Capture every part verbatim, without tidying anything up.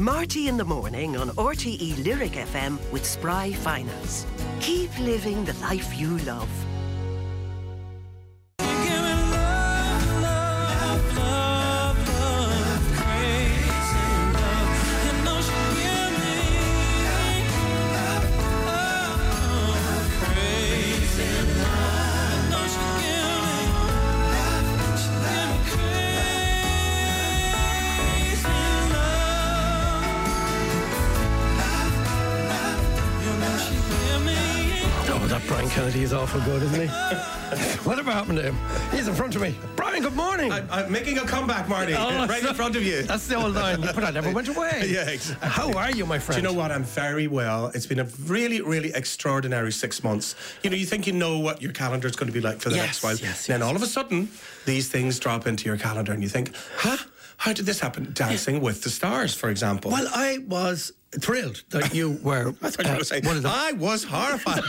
Marty in the morning on R T E Lyric F M with Spry Finance. Keep living the life you love. Brian Kennedy is awful good, isn't he? Whatever happened to him? He's in front of me. Brian, good morning. I'm, I'm making a comeback, Marty. Oh, right in front of you. That's the old line. But I never went away. Yeah, exactly. How are you, my friend? Do you know what? I'm very well. It's been a really, really extraordinary six months. You know, you think you know what your calendar is going to be like for the yes, next while. Yes, then yes. all of a sudden, these things drop into your calendar and you think, huh? How did this happen? Dancing with the Stars, for example. Well, I was thrilled that you were. I thought you were going to say, one of the... I was horrified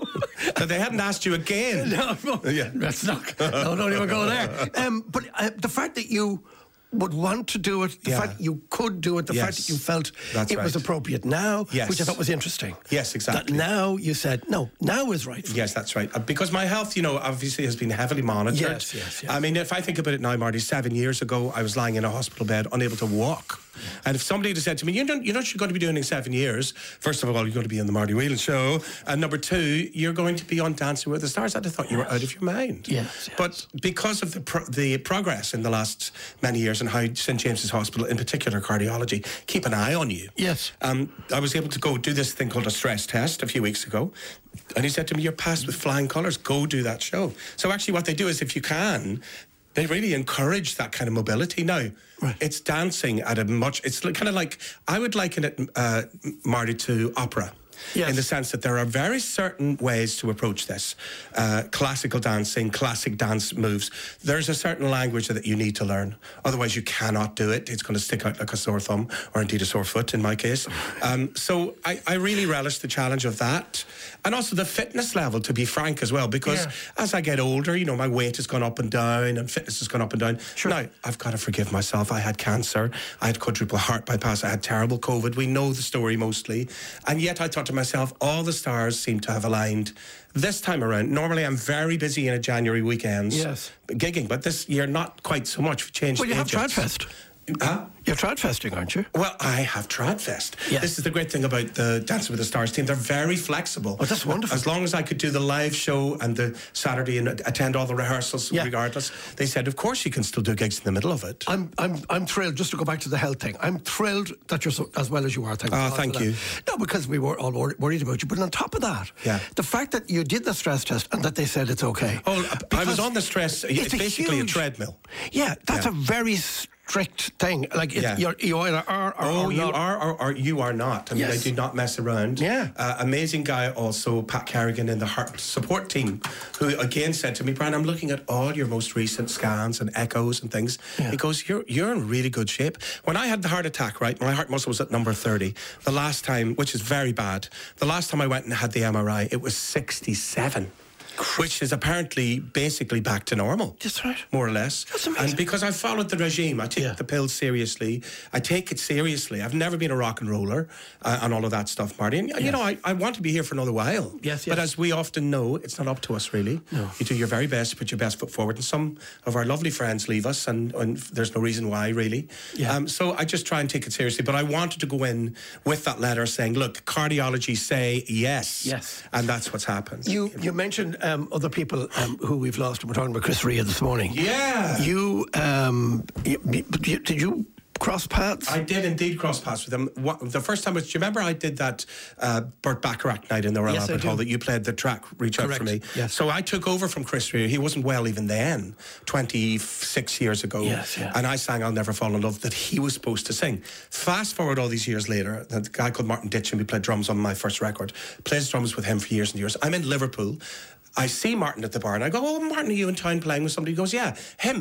that they hadn't asked you again. No, no, yeah. That's not. No, don't even go there. Um, but uh, the fact that you would want to do it, the Yeah. fact that you could do it, the Yes. fact that you felt That's it was right. appropriate now, Yes. which I thought was interesting. Yes, exactly. That now you said, no, now is right for Yes, that's right. Uh, Because my health, you know, obviously has been heavily monitored. Yes, yes, yes. I mean, if I think about it now, Marty, seven years ago, I was lying in a hospital bed, unable to walk. And if somebody had said to me, you know, you know what you're going to be doing in seven years? First of all, you're going to be on the Marty Whelan show. And number two, you're going to be on Dancing with the Stars. I'd have thought you were out of your mind. Yes, yes. But because of the pro- the progress in the last many years and how Saint James's Hospital, in particular cardiology, keep an eye on you. Yes. Um, I was able to go do this thing called a stress test a few weeks ago. And he said to me, you're passed with flying colours. Go do that show. So actually what they do is if you can, they really encourage that kind of mobility. Now, Right. it's dancing at a much, it's kind of like, I would liken it, uh, Marty, to opera. Yes. In the sense that there are very certain ways to approach this. Uh, classical dancing, classic dance moves. There's a certain language that you need to learn. Otherwise, you cannot do it. It's going to stick out like a sore thumb, or indeed a sore foot in my case. Um, so I, I really relish the challenge of that. And also the fitness level, to be frank as well, because Yeah. as I get older, you know, my weight has gone up and down and fitness has gone up and down. Sure. Now, I've got to forgive myself. I had cancer. I had quadruple heart bypass. I had terrible COVID. We know the story mostly. And yet I thought to myself, all the stars seem to have aligned this time around. Normally, I'm very busy in a January weekends, Yes. gigging, but this year not quite so much. We've changed. Well, you have agents. Tradfest. Huh? You're Tradfesting, aren't you? Well, I have Tradfest. Yes. This is the great thing about the Dancing with the Stars team. They're very flexible. Oh, that's wonderful. As long as I could do the live show and the Saturday and attend all the rehearsals Yeah. regardless, they said, of course you can still do gigs in the middle of it. I'm, I'm, I'm thrilled. Just to go back to the health thing, I'm thrilled that you're so, as well as you are. Thank Oh, God thank for that. you. No, because we were all wor- worried about you. But on top of that, Yeah. the fact that you did the stress test and that they said it's okay. Oh, I Because was on the stress. It's, it's a basically huge- a treadmill. Yeah, that's Yeah. a very strict thing. Like it's, Yeah. you're, you either are or Oh, are you not. are or, or you are not. I mean, Yes. I do not mess around. Yeah. Uh, amazing guy also, Pat Carrigan in the heart support team, who again said to me, Brian, I'm looking at all your most recent scans and echoes and things. Yeah. He goes, you're, you're in really good shape. When I had the heart attack, right, my heart muscle was at number thirty. The last time, which is very bad, the last time I went and had the M R I, it was sixty-seven. Which is apparently basically back to normal. That's right. More or less. That's amazing. And because I followed the regime, I take Yeah. the pills seriously. I take it seriously. I've never been a rock and roller uh, and all of that stuff, Marty. And, you know, I, I want to be here for another while. Yes, But yes. as we often know, it's not up to us, really. No. You do your very best to put your best foot forward. And some of our lovely friends leave us, and, and there's no reason why, really. Yeah. Um, so I just try and take it seriously. But I wanted to go in with that letter saying, look, cardiology say yes. Yes. And that's what's happened. You you mentioned um, other people um, who we've lost. We're talking about Chris Rea this morning. Yeah. You, um, you, you did you cross paths? I did indeed cross paths with him. What, the first time was, do you remember I did that uh, Burt Bacharach night in the Royal Yes, I Albert do. Hall that you played the track Reach Out Correct. For Me? Yes. So I took over from Chris Rea. He wasn't well even then, twenty-six years ago. Yes, yeah. And I sang I'll Never Fall in Love that he was supposed to sing. Fast forward all these years later, the guy called Martin Ditchin, who played drums on my first record, plays drums with him for years and years. I'm in Liverpool. I see Martin at the bar and I go, oh, Martin, are you in town playing with somebody? He goes, yeah, him.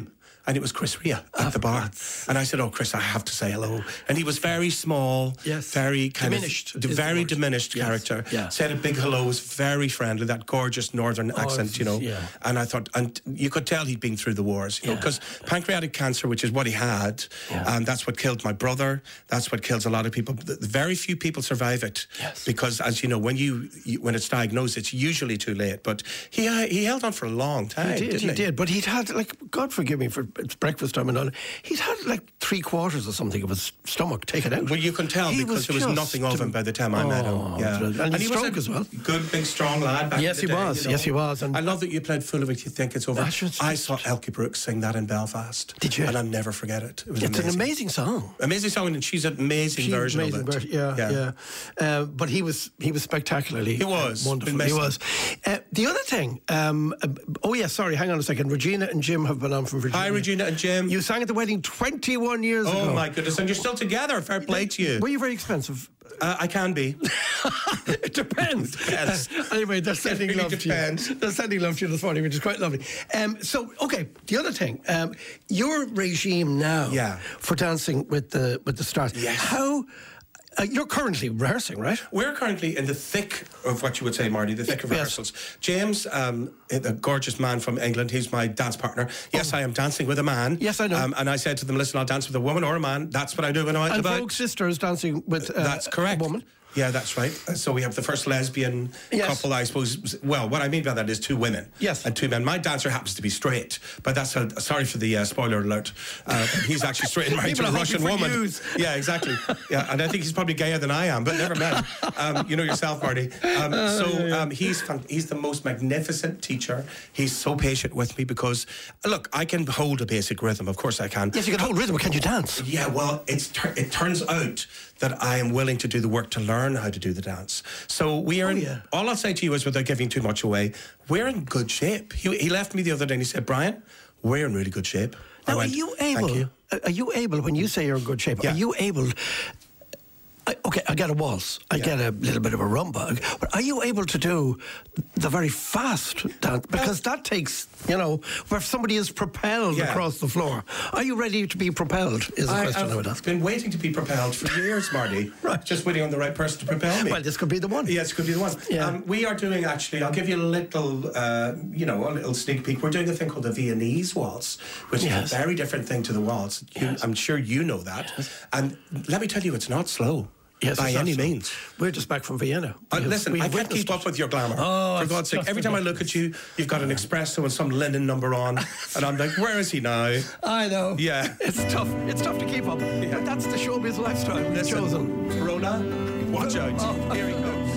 and it was Chris Rea at the bar. And I said, "Oh, Chris, I have to say hello." And he was very small, Yes. very kind Diminished of, is the very word. diminished Yes. character. Yeah. Said a big hello, was very friendly, that gorgeous northern accent, you know. yeah. And I thought, and you could tell he'd been through the wars, you know, Yeah. because pancreatic cancer, which is what he had, Yeah. and that's what killed my brother. That's what kills a lot of people. The- the Very few people survive it, Yes. because, as you know, when you, you when it's diagnosed, it's usually too late. But he he held on for a long time. He did, didn't he he? did. But he'd had, like, God forgive me for it's breakfast time and all, he'd had like three quarters or something of his stomach taken out. Well, you can tell He because there was just- nothing of him by the time I met him. Oh, Yeah, and he he was stroke a as well. good, big, strong lad. Back Yes, in the he day, was. you know. Yes, he was. And I love that you played "Full of It, You Think It's Over." That's just- I saw Elkie Brooks sing that in Belfast. Did you? And I'll never forget it. It was it's amazing. an amazing song. Amazing song, and she's an amazing She's version amazing of it. version, yeah, yeah. Uh, but he was he was spectacularly He was. uh, wonderful. Been He missing. was. Uh, the other thing, um, uh, oh yeah, sorry, hang on a second. Regina and Jim have been on from Virginia. Hi, Regina and Jim. You sang at the wedding twenty-one years ago. oh my goodness, and you're still together. Fair play to you. Were you very expensive? Uh, I can be. It depends. Depends. Uh, anyway, they're sending really love depends. to you. They're sending love to you this morning, which is quite lovely. Um, so, okay, the other thing, um, your regime now Yeah. for Dancing with the with the Stars. Yes. How? Uh, you're currently rehearsing, right? We're currently in the thick of what you would say, Marty, the thick of Yes. rehearsals. James, um, the gorgeous man from England, he's my dance partner. Yes, I am dancing with a man. Yes, I know. Um, and I said to them, listen, I'll dance with a woman or a man. That's what I do when I'm out and And about. Vogue's sister is dancing with uh, That's correct. a woman. Yeah, that's right. Uh, So we have the first lesbian Yes. couple, I suppose. Well, what I mean by that is two women. Yes. And two men. My dancer happens to be straight, but that's a, sorry for the uh, spoiler alert. Uh, he's actually straight and married to People a are Russian hoping for woman. news. Yeah, exactly. Yeah, and I think he's probably gayer than I am, but never mind. Um, you know yourself, Marty. Um, so um, he's fan- he's the most magnificent teacher. He's so patient with me because, look, I can hold a basic rhythm. Of course I can. Yes, you can hold rhythm, but can you dance? Yeah, well, it's tur- it turns out that I am willing to do the work to learn how to do the dance. So we are, in, yeah. all I'll say to you is, without giving too much away, we're in good shape. He, he left me the other day and he said, Brian, we're in really good shape. I Now, went, are you "Thank able? you." Are you able when you say you're in good shape? Yeah. Are you able? I, okay, I get a waltz. I Yeah. get a little bit of a rumba. But are you able to do the very fast dance? Because that takes, you know, where somebody is propelled Yeah. across the floor. Are you ready to be propelled? Is the I, question I, I've would ask. been waiting to be propelled for years, Marty. Right. Just waiting on the right person to propel me. Well, this could be the one. Yes, could be the one. Yeah. Um, we are doing, actually, I'll give you a little, uh, you know, a little sneak peek. We're doing a thing called the Viennese waltz, which Yes. is a very different thing to the waltz. You, Yes. I'm sure you know that. And let me tell you, it's not slow. Yes, by it's any not so. means. We're just back from Vienna. Uh, We have- listen, we I have can't witnessed keep up it. with your glamour. Oh, For it's God's sake, just every time I look at you, you've got an espresso and some linen number on, and I'm like, where is he now? I know. Yeah. It's tough. It's tough to keep up. But that's the showbiz lifestyle we've Listen, chosen. Corona, watch out. Oh. Here he comes.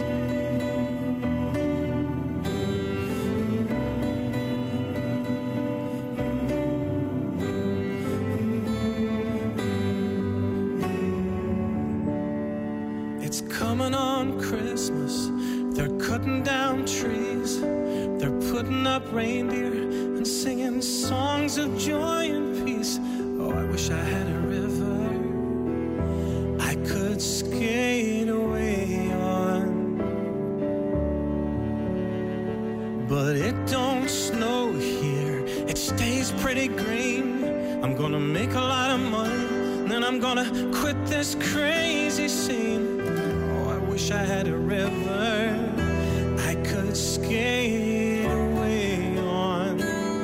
It's coming on Christmas. They're cutting down trees. They're putting up reindeer and singing songs of joy and peace. Oh, I wish I had a river I could skate away on. But it don't snow here. It stays pretty green. I'm gonna make a lot of money, then I'm gonna quit this crazy scene. Oh, I wish I had a river I could skate away on.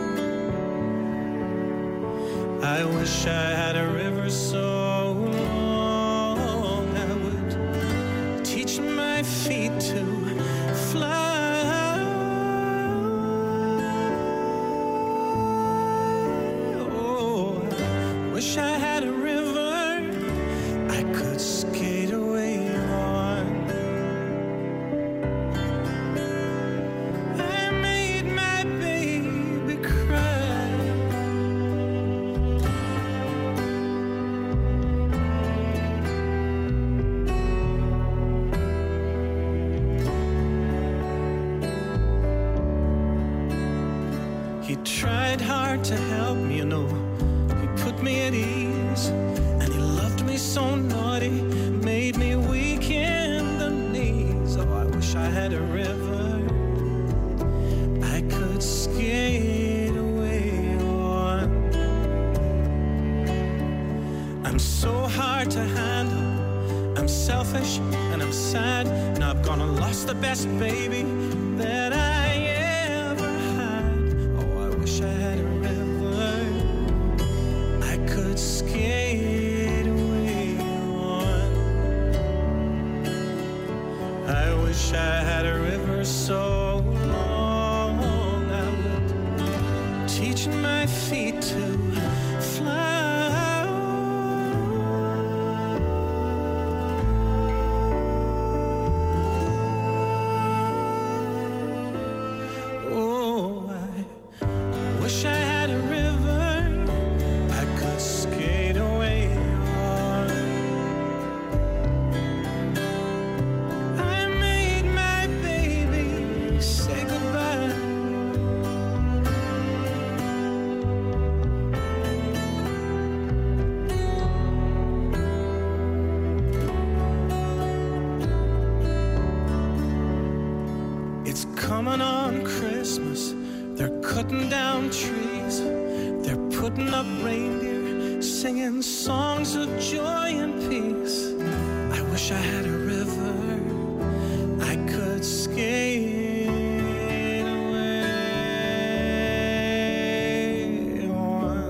I wish I had a river so long I would teach my feet to fly. Oh, I wish I had a river I could skate away on. I made my baby cry. He tried hard to help me, you know. He put me at ease, and he loved me so naughty, made me weak in the knees. Oh, I wish I had a river I could skate away on. selfish and I'm sad, and I've gone and lost the best baby that I ever had. Oh, I wish I had a river I could skate away on. I wish I had a river so long I would teach my feet to fly. Oh, I wish I had a river I could skate away on. I made my baby say goodbye. It's coming on Christmas. They're cutting down trees. They're putting up reindeer, singing songs of joy and peace. I wish I had a river I could skate away on.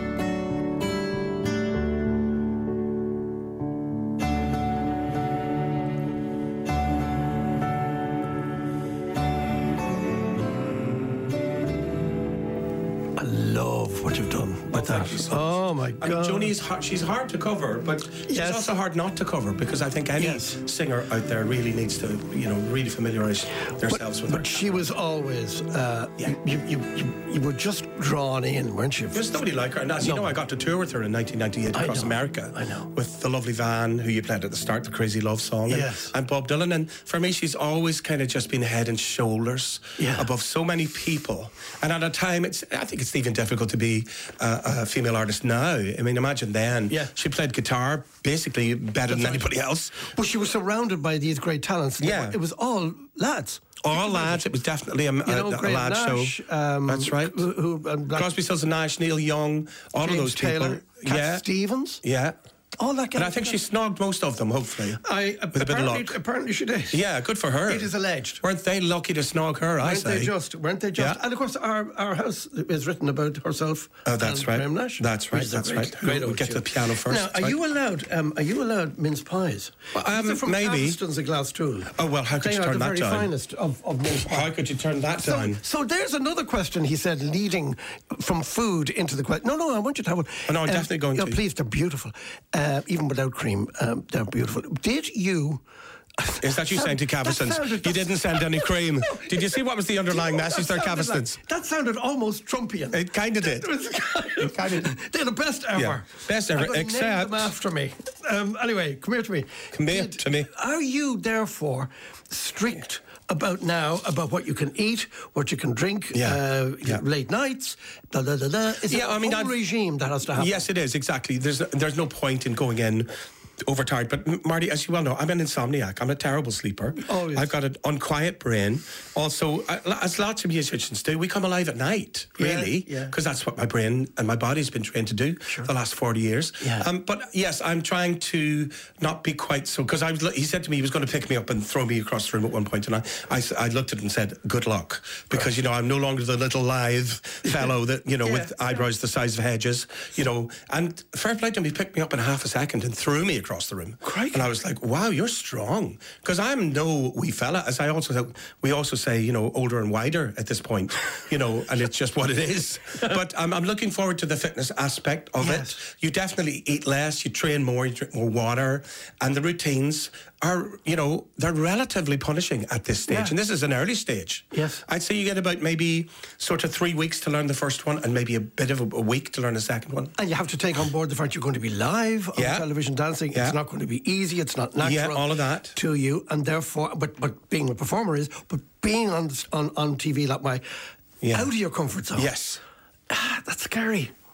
I love what you've done with that. thank you so Oh my I God. mean, Joni is hard, she's hard to cover, but she's Yes. also hard not to cover, because I think any Yes. singer out there really needs to, you know, really familiarise themselves with but her. she was always, uh, Yeah. you, you, you, you were just drawn in, weren't you? There's nobody like her. And as you No. know, I got to tour with her in nineteen ninety-eight I across know. America. I know. With the lovely Van, who you played at the start, the Crazy Love song. And, Yes. and Bob Dylan. And for me, she's always kind of just been head and shoulders Yeah. above so many people. And at a time, it's I think it's even difficult to be uh, a female artist now. I mean, imagine then. Yeah. She played guitar basically better than right. anybody else. But she was surrounded by these great talents. Yeah. It was all lads. All lads. It was definitely a, You know, a, a Graham lad Nash, show. um, That's right. Who, who, and Black- Crosby, Stills and Nash, Neil Young, all James of those people. Taylor, Cat yeah. Stevens. Yeah. All that. And I think she snogged most of them, hopefully. I, with a bit of apparently, luck. apparently she did. Yeah, good for her. It is alleged. Weren't they lucky to snog her, I Weren't say? they just? Weren't they just? Yeah. And of course, our, our house is written about herself. Oh, that's and right. Graham Nash. That's which right, is a that's great, right. Great We'll old get to tune. the piano first, Now, that's are right. you allowed? Um, are you allowed mince pies? Um, These are from maybe. Calveston's of Glasstool. Oh, well, how could they you are turn the that very down? finest of, of mince pies. How could you turn that So, down? so there's another question, he said, leading from food into the question. No, no, I want you to have one. Oh, no, I'm definitely going no, to. Please, they're beautiful. Uh, even without cream, um, they're beautiful. Did you... Is that you saying to That Cavestons? sounded- You didn't send any cream. No, Did you see what was the underlying Do you know what message there, that sounded Cavestons? like? That sounded almost Trumpian. It kind of did. It was kind of, kind they're the best ever. Yeah, best ever, I'm gonna except- name them after me. Um, anyway, come here to me. Come here Did- to me. Are you therefore strict about now about what you can eat, what you can drink, Yeah, uh, yeah. late nights, da da da da? Is Yeah, it a I mean, whole I've- regime that has to happen? Yes, it is, exactly. There's there's no point in going in overtired. But M- Marty, as you well know, I'm an insomniac. I'm a terrible sleeper. Oh, yes. I've got an unquiet brain. Also, I, as lots of musicians do, we come alive at night, Yeah, really, yeah. because that's what my brain and my body's been trained to do for the last forty years. Yeah. Um, but yes, I'm trying to not be quite so, because I was, he said to me he was going to pick me up and throw me across the room at one point, and I, I, s- I looked at him and said, good luck, because, you know, I'm no longer the little lithe fellow that, you know, Yeah, with eyebrows the size of hedges, you know, and fair play to him, he picked me up in half a second and threw me across the room. Crikey. And I was like, wow, you're strong. Because I'm no wee fella, as I also, we also say, you know, older and wider at this point, you know, and it's just what it is. But um, I'm looking forward to the fitness aspect of Yes. it. You definitely eat less, you train more, you drink more water, and the routines are, you know, they're relatively punishing at this stage. Yeah. And this is an early stage. Yes. I'd say you get about maybe sort of three weeks to learn the first one and maybe a bit of a, a week to learn the second one. And you have to take on board the fact you're going to be live on Yeah. television dancing. Yeah. It's not going to be easy. It's not natural. Yeah, all of that. to you, and therefore, but but being a performer is, but being on on, on T V that way, Yeah. out of your comfort zone. Yes. Ah, that's scary.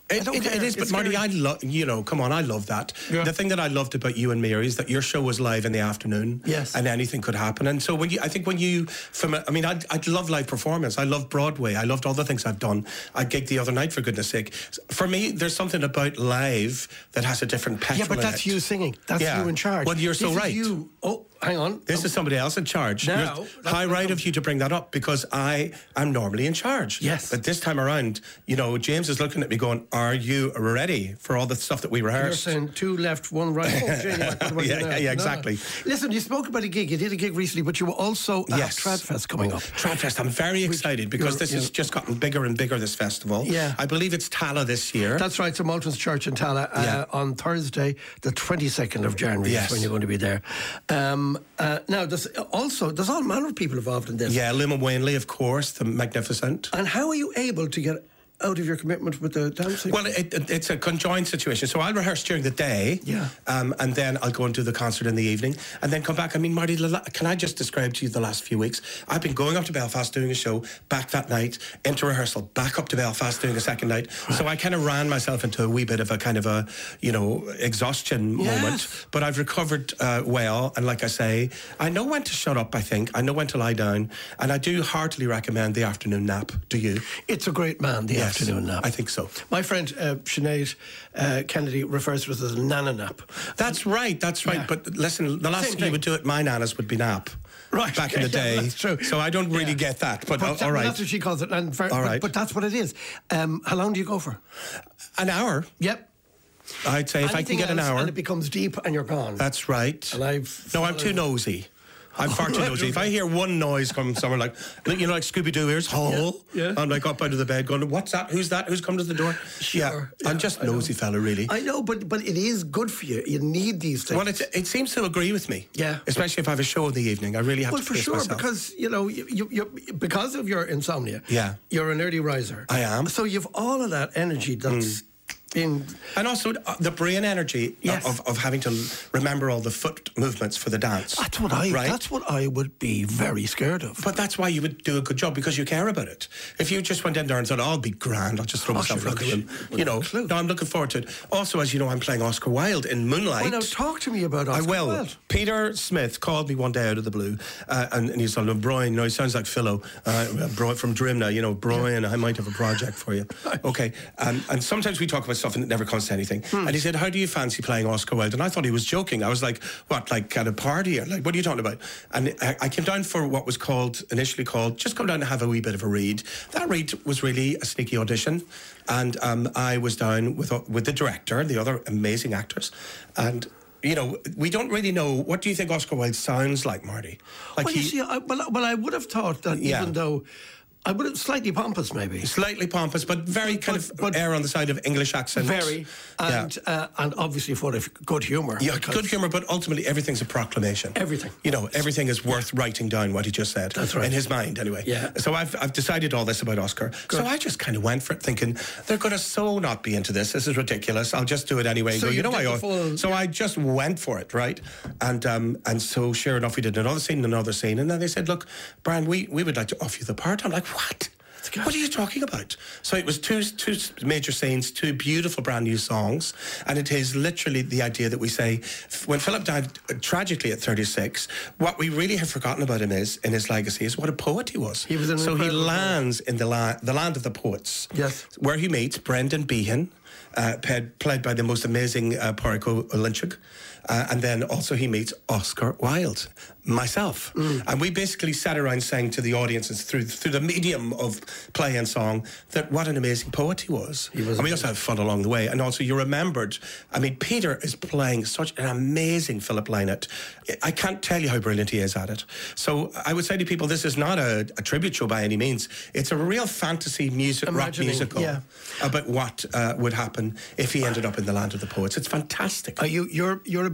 I It, don't it, care. it is, but It's Marty, scary. I love, you know, come on, I love that. Yeah. The thing that I loved about you and Mary is that your show was live in the afternoon. Yes. And anything could happen. And so when you, I think when you, from, a, I mean, I I love live performance. I love Broadway. I loved all the things I've done. I gigged the other night, for goodness sake. For me, there's something about live that has a different petrol Yeah, but in that's it. you singing. That's Yeah. you in charge. Well, you're so This is right. you. Oh, hang on. This is somebody else in charge. Now, You're that's high what right I'm- of you to bring that up because I am normally in charge. Yes. But this time around, you know, James is looking at me going, are you ready for all the stuff that we You're rehearsed? saying two left, one right. Oh, Jane, what about Yeah, you now? yeah, yeah, No. exactly. Listen, you spoke about a gig. You did a gig recently, but you were also at Yes. Tradfest coming up. Tradfest, I'm very excited because you're- this has you're- just gotten bigger and bigger, this festival. Yeah. I believe it's Tala this year. That's right, St Malton's Church in Tala uh, Yeah. on Thursday, the twenty-second of January Yes. is when you're going to be there. Um, uh, now, there's also, there's all manner of people involved in this. Yeah, Lima Wainley, of course, the magnificent. And how are you able to get out of your commitment with the dancing? Well, it, it, it's a conjoined situation. So I'll rehearse during the day, Yeah. um, and then I'll go and do the concert in the evening, and then come back. I mean, Marty, the la- can I just describe to you the last few weeks? I've been going up to Belfast doing a show, back that night, into rehearsal, back up to Belfast doing a second night. So I kind of ran myself into a wee bit of a kind of a, you know, exhaustion Yes. moment. But I've recovered uh, well, and like I say, I know when to shut up, I think. I know when to lie down, and I do heartily recommend the afternoon nap. Do you? It's a great man, the Yes, afternoon nap. I think so. My friend uh, Sinead uh, Kennedy refers to it as a nana nap. That's right, that's right. Yeah. But listen, the last Same thing thing. you would do at my nana's would be nap. Right, Back in the yeah, day. that's true. So I don't really Yeah. get that. But, But uh, that- all right. That's what she calls it. And ver- All but, right. but that's what it is. Um, how long do you go for? An hour. Yep. I'd say if I can Anything get an else hour. And it becomes deep and you're gone. That's right. And I've No, I'm too nosy. I'm far too right, nosy. If okay. I hear one noise come somewhere like, you know, like Scooby-Doo ears, hole, Yeah, yeah. I'm like up out of the bed going, what's that? Who's that? Who's come to the door? Sure, Yeah, yeah, I'm just I know. nosy fella, really. I know, but but it is good for you. You need these things. Well, it, it seems to agree with me. Yeah. Especially if I have a show in the evening. I really have well, to for pace sure, myself. because you know, you, you, you because of your insomnia. Yeah. You're an early riser. I am. So you've all of that energy that's in. And also uh, the brain energy Yes. of, of having to remember all the foot movements for the dance. That's what I. Right? That's what I would be very scared of. But that's why you would do a good job, because you care about it. If you just went in there and thought, oh, I'll be grand, I'll just throw Oh, myself sure, around the look, room. well, You know, clue. no, I'm looking forward to it. Also, as you know, I'm playing Oscar Wilde in Moonlight. Well, now talk to me about Oscar I will. Wilde. Peter Smith called me one day out of the blue, uh, and, and he's like, Brian, no, he sounds like Philo, uh, Bro- from Drimna, you know, Brian, I might have a project for you. Okay, um, and sometimes we talk about stuff and it never comes to anything. Hmm. And he said, how do you fancy playing Oscar Wilde? And I thought he was joking. I was like, what, like at a party? Or like, what are you talking about? And I, I came down for what was called, initially called, just come down and have a wee bit of a read. That read was really a sneaky audition. And um, I was down with, with the director and the other amazing actors. And you know, we don't really know. What do you think Oscar Wilde sounds like, Marty? Like Well, you see, I, well, well, I would have thought that Yeah. even though I would have slightly pompous, maybe. slightly pompous, but very kind But- of but- air on the side of English accent. Very, Yeah. and uh, and obviously full of good humour. Yeah, because- good humour, but ultimately everything's a proclamation. Everything. You know, everything is worth writing down what he just said. That's right. In his mind, anyway. Yeah. So I've, I've decided all this about Oscar. Good. So I just kind of went for it, thinking, they're going to so not be into this. This is ridiculous. I'll just do it anyway. And So go, you you know, did I the ought. full- So I just went for it, right? And um, and so sure enough, we did another scene, another scene. And then they said, look, Brian, we, we would like to offer you the part. I'm like, what? What are you talking about? So it was two two major scenes, two beautiful brand new songs, and it is literally the idea that we say, when Philip died uh, tragically at thirty-six, what we really have forgotten about him is, in his legacy, is what a poet he was. He was an so he incredible lands in the, la- the land of the poets, Yes. where he meets Brendan Behan, uh, played, played by the most amazing uh, Pádraig Lynchig, uh, and then also he meets Oscar Wilde, myself. Mm. And we basically sat around saying to the audiences through through the medium of play and song that what an amazing poet he was. He was and we also had fun along the way. And also you remembered, I mean, Peter is playing such an amazing Philip Lynott. I can't tell you how brilliant he is at it. So I would say to people, this is not a, a tribute show by any means. It's a real fantasy music, rock Imagining, musical yeah. about what uh, would happen if he ended up in the land of the poets. It's fantastic. Are you, you're, you're a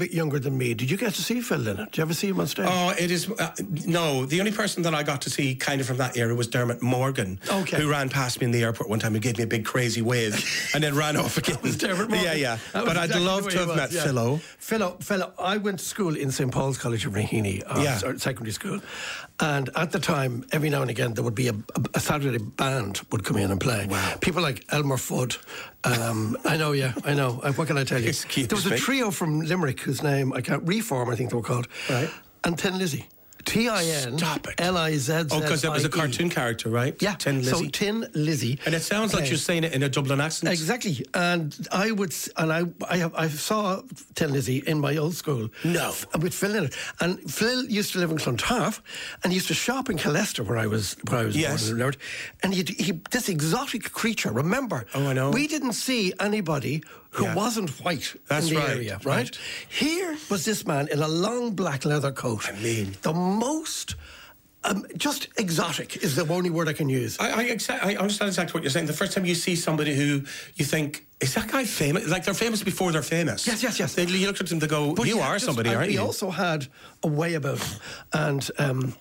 bit younger than me. Did you get to see Phil Lynott? Did you ever see him on stage? Oh, it is... Uh, no, the only person that I got to see kind of from that era was Dermot Morgan, okay. who ran past me in the airport one time and gave me a big crazy wave and then ran off again. That was Dermot Morgan. Yeah, yeah. That But I'd exactly love the way to have he was, met yeah. Philo. Philo, Philo, I went to school in Saint Paul's College of Raheny, uh, Yeah. secondary school. And at the time, every now and again, there would be a, a, a Saturday band would come in and play. Wow. People like Elmer Fudd. Um, I know, yeah, I know. Uh, What can I tell you? Excuse there was a me. trio from Limerick whose name, I can't, Reform, I think they were called. Right. And Tin Lizzy. T I N Stop it. L I Z Z I E. Oh, because it was a cartoon character, right? Yeah. Tin So Lizzy. Tin Lizzy. And it sounds like played. you're saying it in a Dublin accent. Exactly, and I would, s- and I, I, have, I saw Tin Lizzy in my old school. No. f- with Phil in it, and Phil used to live in Clontarf, and he used to shop in Killester, where I was, where I was Yes. born and learned. And he, he, this exotic creature. Remember? Oh, I know. We didn't see anybody who Yeah. wasn't white That's in the right, area, right? right. Here was this man in a long black leather coat. I mean. the most. Um, just exotic is the only word I can use. I, I, exa- I understand exactly what you're saying. The first time you see somebody who you think, is that guy famous? Like, they're famous before they're famous. Yes, yes, yes. They, you look at them, they go, But you yeah, are just- somebody, and aren't he you? also had a way about him. And um,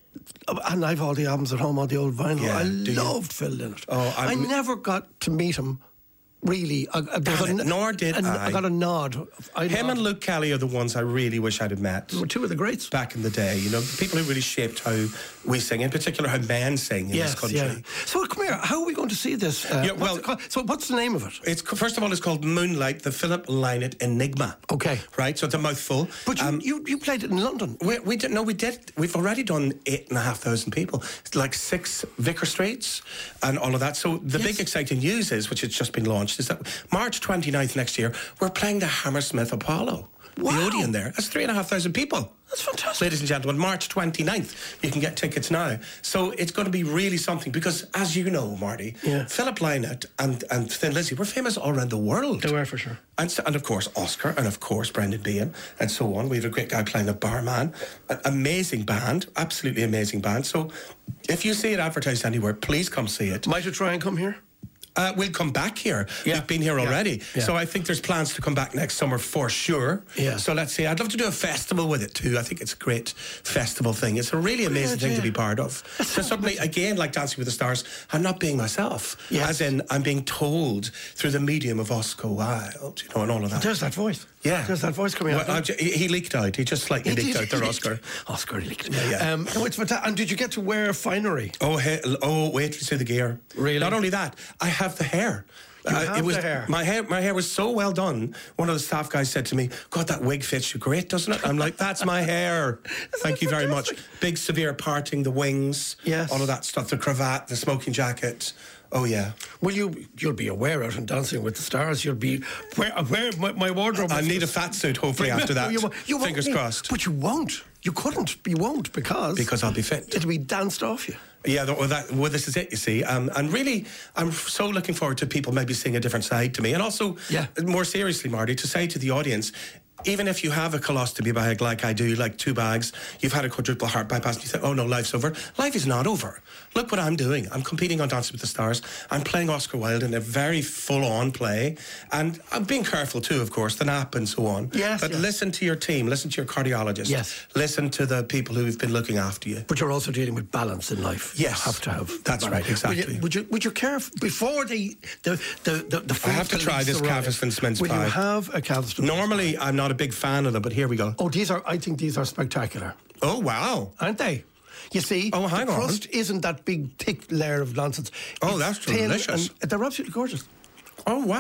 and I've all the albums at home on the old vinyl. Yeah, I do you? loved Phil Lynott. Oh, I I'm- never got to meet him. Really, I, I, there was Damn a- it, nor did a- I. I got a nod. I Him nod. and Luke Kelly are the ones I really wish I'd have met. were two of the greats. Back in the day, you know, the people who really shaped how we sing, in particular how men sing in Yes, this country. yeah. So come here. How are we going to see this? Uh, Yeah, what's well- it called? So what's the name of it? It's first of all, it's called Moonlight, the Philip Lynott Enigma. Okay. Right, so it's a mouthful. But you, Um, you, you played it in London. We, we didn't know we did. We've already done eight and a half thousand people, like six Vicar Streets and all of that. So the Yes. big exciting news is, which has just been launched, is that March twenty-ninth next year, we're playing the Hammersmith Apollo. Wow. The Odeon there. That's three and a half thousand people. That's fantastic. Ladies and gentlemen, March twenty-ninth, you can get tickets now. So it's going to be really something because, as you know, Marty, Yeah. Philip Lynott and, and Thin Lizzy were famous all around the world. They were, for sure. And, so, and of course, Oscar, and of course, Brendan Behan, and so on. We have a great guy playing the barman. An amazing band, absolutely amazing band. So if you see it advertised anywhere, please come see it. Might you try and come here? Uh, we'll come back here. Yeah. We've been here Yeah. already. Yeah. So I think there's plans to come back next summer for sure. Yeah. So let's see. I'd love to do a festival with it too. I think it's a great festival thing. It's a really amazing thing to be part of. So suddenly, again, like Dancing with the Stars, I'm not being myself. Yes. As in, I'm being told through the medium of Oscar Wilde, you know, and all of that. There's that voice. Yeah. There's that voice coming out. Well, I ju- he he leaked out. He just slightly He leaked did. out there, He Oscar. leaked. Oscar leaked. Yeah, yeah. Um, no, it's fantastic. And did you get to wear finery? Oh, he, oh, wait till you see the gear. Really? Not only that, I have the hair. You have it was, the hair? My hair, my hair was so well done. One of the staff guys said to me, "God, that wig fits you great, doesn't it?" I'm like, "That's my hair." Thank you very much. fantastic? Big severe parting, the wings, Yes. all of that stuff, the cravat, the smoking jacket. Oh yeah. Well, you you'll be aware out in Dancing with the Stars. You'll be where where my, my wardrobe. I is- need a fat suit hopefully after that. You, won't- you won't Fingers need- crossed. But you won't. You couldn't. You won't because Because I'll be fit. It'll be danced off you. Yeah, th- well, that, well, this is it, you see. Um, and really, I'm so looking forward to people maybe seeing a different side to me. And also, Yeah. more seriously, Marty, to say to the audience, even if you have a colostomy bag like I do, like two bags, you've had a quadruple heart bypass, and you think, oh no, life's over. Life is not over. Look what I'm doing. I'm competing on Dancing with the Stars. I'm playing Oscar Wilde in a very full-on play. And I'm being careful too, of course, the nap and so on. Yes, But yes. listen to your team. Listen to your cardiologist. Yes. Listen to the people who've been looking after you. But you're also dealing with balance in life. Yes. You have to have. That's balance. right, exactly. Would you, would you would you care f- before the the the the, the I have to food try police this arrive, Calveston's mince will pie. you have a Calveston? Normally, I'm not a big fan of them, but here we go. Oh, these are. I think these are spectacular, Oh, wow. aren't they? You see, Oh, hang the on. crust isn't that big, thick layer of nonsense. Oh, It's that's thin delicious. and they're absolutely gorgeous. Oh, wow.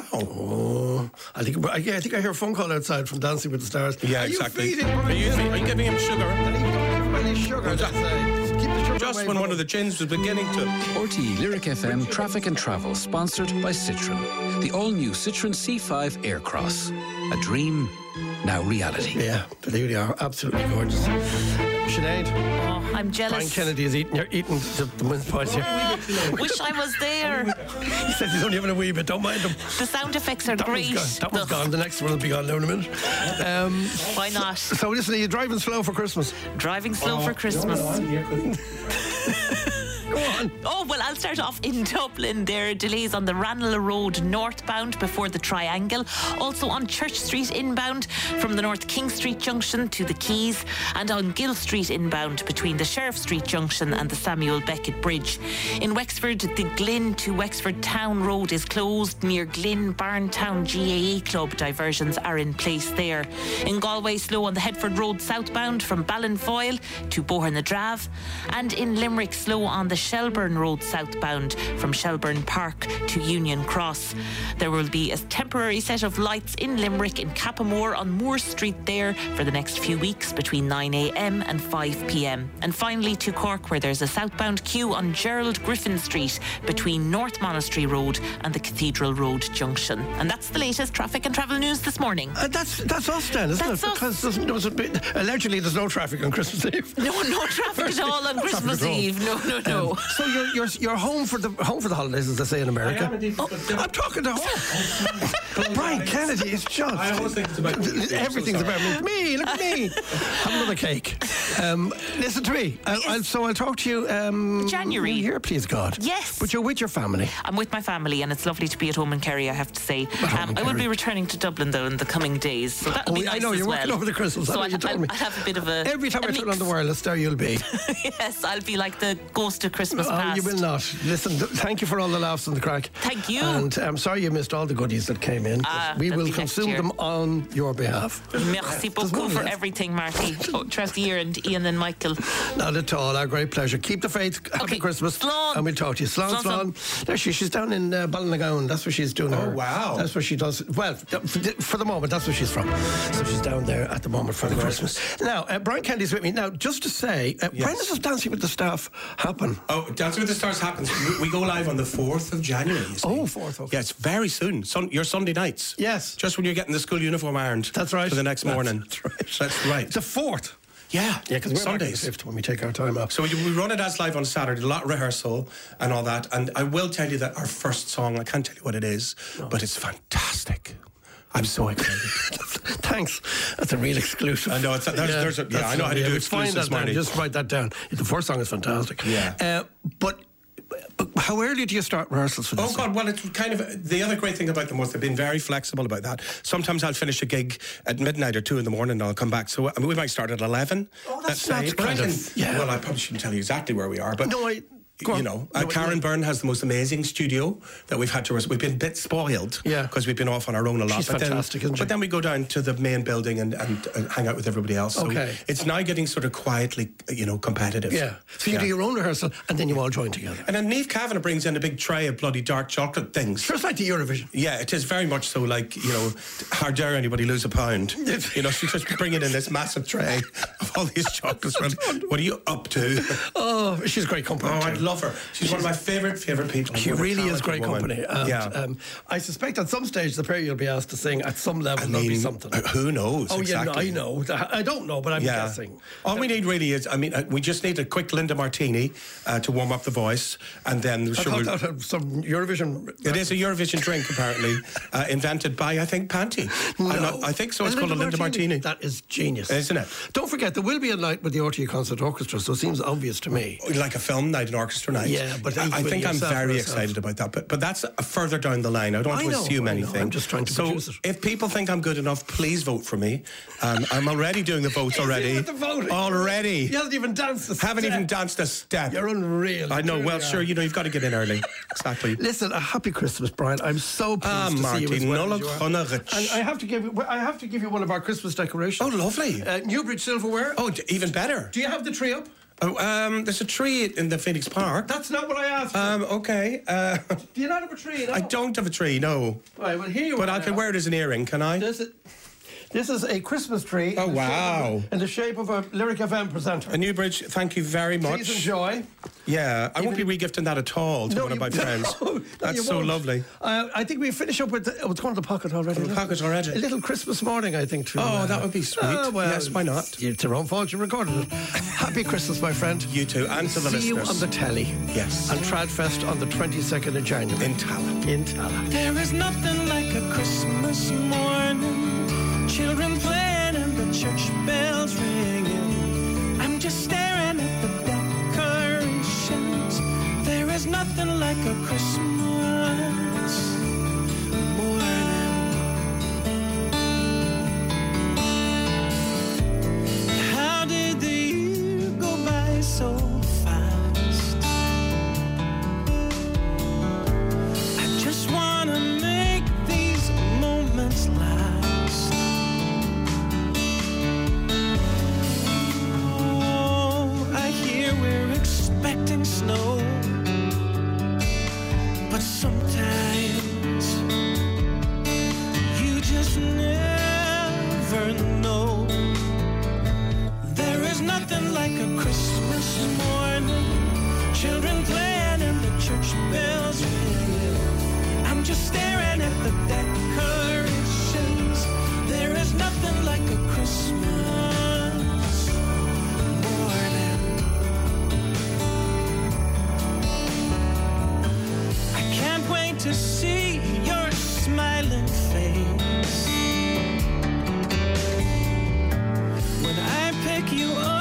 Oh, I think I, I think I hear a phone call outside from Dancing with the Stars. Yeah, are exactly. You feeding Are you, fe- are you giving him sugar? everybody sugar? Was that- let's say. Keep the sugar Just away when from one of it. the gins was beginning to... R T E Lyric F M Traffic and Travel, sponsored by Citroën. The all-new Citroën C five Aircross. A dream, now reality. Yeah, they really are absolutely gorgeous. Sinead, Oh, I'm Brian jealous. Kennedy is eating, eating the, the mince pies here. Wish I was there. He says he's only having a wee bit. Don't mind him. The sound effects are That great. one's gone. That one's Ugh, gone. The next one will be gone now in a minute. Um, Why not? so listen, are you driving slow for Christmas? Driving slow for Christmas. Go on. on. Oh, well, I'll start off in Dublin. There are delays on the Ranelagh Road northbound before the Triangle. Also on Church Street inbound from the North King Street junction to the Quays. And on Gill Street inbound between the Sheriff Street junction and the Samuel Beckett Bridge. In Wexford, the Glynn to Wexford Town Road is closed near Glynn Barntown G A A Club. Diversions are in place there. In Galway, slow on the Headford Road southbound from Ballinfoyle to Boher-na-Drave. And in Limerick, slow on the Shelburne Road southbound from Shelburne Park to Union Cross. There will be a temporary set of lights in Limerick in Cappamore on Moore Street there for the next few weeks between nine a m and five p m. And finally to Cork, where there's a southbound queue on Gerald Griffin Street between North Monastery Road and the Cathedral Road junction. And that's the latest traffic and travel news this morning. Uh, that's that's us then, isn't That's it? us. Because there's, there was a bit, allegedly there's no traffic on Christmas Eve. No, no traffic at all on No traffic Christmas at all. Eve. No, no, no. Um, so you're you're you're home for the home for the holidays, as they say in America. Oh, I'm talking to home. Brian Kennedy is just. I always think it's about me. Everything's So about sorry. me. Me, look at me. Have another cake. Um, listen to me. I'll, I'll, so I'll talk to you. Um, January. Here, please God. Yes. But you're with your family. I'm with my family, and it's lovely to be at home in Kerry, I have to say. home in Um, I will Kerry. be returning to Dublin, though, in the coming days. So that'll Oh, be I nice know, as you're well. working over the Christmas. I So know I'll, you told I'll, me. I'll have a bit of a. Every time a I turn on mix. the wireless, there you'll be. Yes, I'll be like the ghost of Christmas Oh, past. you will not. Listen, th- thank you for all the laughs and the crack. Thank you. And I'm sorry you missed all the goodies that came in. Ah, we that'll will be next consume year. them on your behalf. Merci beaucoup money for left. everything, Marty. Oh, throughout the year, and Ian and Michael. Not at all. Our great pleasure. Keep the faith. Happy Okay. Christmas. Slán. And we'll talk to you. Slán, Slán, slán. There she, she's down in uh, Ballinaghown. That's where she's doing her. wow. That's where she does. Well, for the, for the moment, that's where she's from. So she's down there at the moment for the Christmas. Now, uh, Brian Kennedy's with me. Now, just to say, uh, Yes. when does this Dancing with the Staff happen? Oh, Dancing with the Stars happens. We, we go live on the fourth of January. You see. Oh, fourth, okay. Yeah, it's very soon. Sun, your Sunday nights. Yes. Just when you're getting the school uniform ironed. That's right. For the next That's- morning. That's right. That's right. The fourth. Yeah, Yeah, because we're Sundays. Sundays when we take our time off. So we, we run it as live on Saturday, a lot of rehearsal and all that. And I will tell you that our first song, I can't tell you what it is, but it's fantastic. I'm so excited. Thanks. That's a real exclusive. I know, it's a- there's- there's a- yeah, that's I know how to do we'll exclusives, Find that down. Marty. Just write that down. The first song is fantastic. Yeah. Uh, but, but how early do you start rehearsals for this? Oh God! Well, it's kind of the other great thing about them was they've been very flexible about that. Sometimes I'll finish a gig at midnight or two in the morning, and I'll come back. So I mean, we might start at eleven. Oh, that's- let's say. that's But I kind can- of- yeah. Well, I probably shouldn't tell you exactly where we are, but No, I- go on. you know, No, uh, no. Karen Byrne has the most amazing studio that we've had to. We've been a bit spoiled, Yeah. because we've been off on our own a lot. She's but fantastic, then, isn't she? But then we go down to the main building and, and, and hang out with everybody else. So Okay. it's now getting sort of quietly, you know, competitive. Yeah. So you Yeah. do your own rehearsal and then you all join together. And then Niamh Kavanagh brings in a big tray of bloody dark chocolate things. Sure, it's like the Eurovision. Yeah, it is very much so like, you know, how dare anybody lose a pound? You know, she's just bringing in this massive tray of all these chocolates. What are you up to? Oh, she's great company. Oh, I too. love her. She's one of my favourite, favourite people. She What a really is talented great woman. company. And, yeah. um, I suspect at some stage the pair you'll be asked to sing at some level I there'll be mean, something. uh, who knows? Oh, exactly. yeah, I know. I don't know, but I'm Yeah. guessing. All we need really is, I mean, uh, we just need a quick Linda Martini uh, to warm up the voice, and then I sure thought we'll- that had some Eurovision. It is a Eurovision drink, apparently, uh, invented by, I think, Panty. I'm not- I think so. It's called a Linda Martini. That is genius. Isn't it? Don't forget, there will be a night with the R T E Concert Orchestra, so it seems obvious to me. Like a film night, an orchestra night. Yeah, but I, I equally think I'm yourself very or yourself. excited about that. But but that's uh, further down the line. I don't want I to know, assume I know. anything. I'm just trying to so produce it. if people think I'm good enough, please vote for me. Um, I'm already doing the votes already. With the voting. Already. You haven't even danced a Haven't step. even danced a step. You're unreal. I know. You Well, really sure. are. You know, you've got to get in early. Exactly. Listen, a happy Christmas, Brian. I'm so pleased Ah, to see you Marty, as well Nola as you are. Connorich. And I have to give you, I have to give you one of our Christmas decorations. Oh, lovely. Uh, Newbridge silverware. Oh, d- even better. Do you have the tree up? Oh, um, there's a tree in the Phoenix Park. That's not what I asked. for. Um, okay. Uh, Do you not have a tree? No? I don't have a tree, no. Right, well, here you But are. I can wear it as an earring, can I? This is, this is a Christmas tree. Oh, in the shape wow. of- in the shape of a Lyric F M presenter. A Newbridge, thank you very much. Please enjoy. Yeah, I won't be regifting that at all to one of you- my friends. no, no, That's you so won't. lovely. Uh, I think we finish up with, the, with one of the pocket already. One of the pocket already? A little Christmas morning, I think. To, Oh, that would be sweet. ah, well, Yes, why not? It's your own fault you recorded it. Happy Christmas, my friend. You too, and to the See you listeners. on the telly. Yes. And Tradfest on the twenty-second of January. In Tala. In Tala. There is nothing like a Christmas morning. Children playing and the church bells ringing. I'm just staring at the decorations. There Christmas morning. How did the year go by so fast? I just want to make these moments last. Oh, I hear we're expecting snow, but sometimes you just never know. There is nothing like a Christmas morning, children playing and the church bells ring. I'm just staring at the decorations. There is nothing like a Christmas morning. I can't wait to see your smiling face when I pick you up